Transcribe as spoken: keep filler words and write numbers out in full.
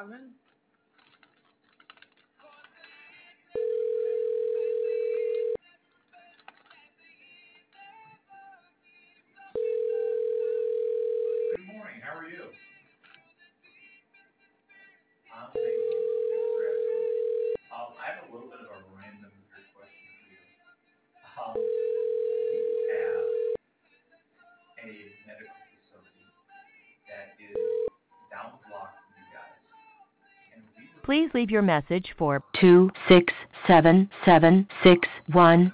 Good morning. How are you? I'm amazing. Thanks for asking. Um, I have a little bit of a random weird question for you. Um, we have a medical facility that is down the block from you guys, and we were Please leave your message for um, two six seven seven six one